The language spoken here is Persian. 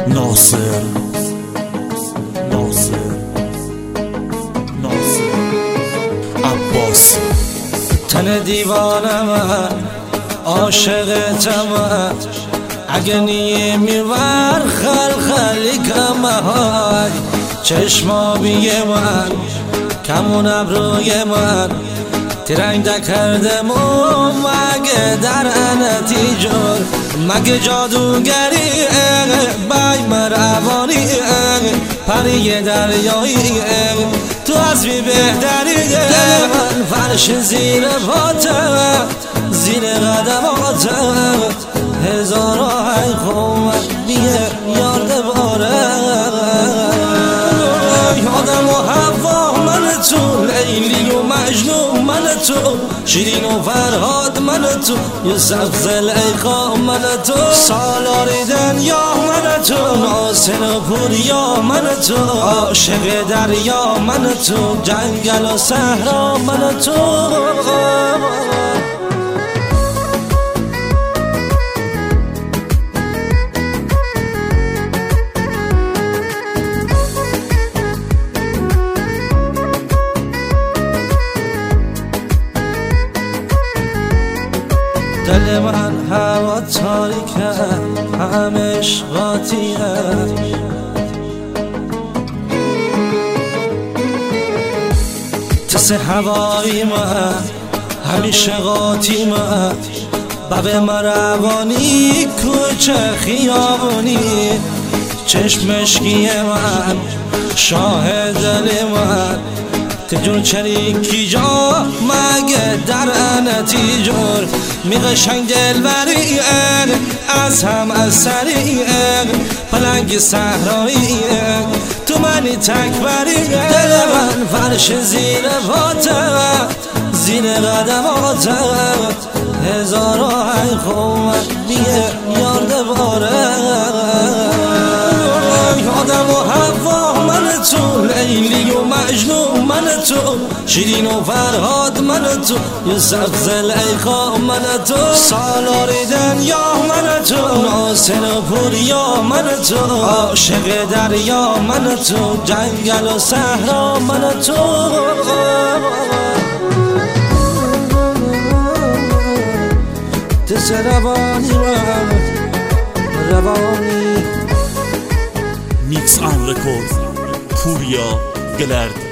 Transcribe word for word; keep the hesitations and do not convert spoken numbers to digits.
ناصر ناصر ناصر عباسی. تن دیوانم عاشقتم، اگه نیمیور خلخلی کمه چشمابی من کمون ابروی من ترنگ دکردم و مگه در نتیجه مگه جادوگری بای مروانی پری دریایی تو از بی بهتری من فرش زیر پاتم زیر قدماتم هزار های خومت بیه یارد باره آدم و حوا من تو لیلی و مجنون من تو شیرین و فرهاد من تو یوسف زلیخا من تو سالاریدن یا من تو ناصر و پوریا من تو عاشق دریا من تو جنگل و صحرا من تو دل من هوا تاریکه همه عشقاتیه تس هوایی من همیشه قاطی من بب مروانی کوچه خیابونی چشمشکی من شاهد دل من تجور چریکی جا مگه در نتیجور میقشنگ دلبری از هم اثری پلنگ صحرایی تو منی تکبری دل من فرش زیر پاتم زیر قدماتم هزار های خومت بیه یارد باره آدم و حوا من تو لیلی و مجنون من تو شیرین و فرهاد من تو یوسف زلیخا من تو سالاریدن یا من تو ناصر و پوریا من تو عاشق دریا من تو جنگل و صحرا من تو تس روانی من روانی میکس آن رکورد پوریا گلرد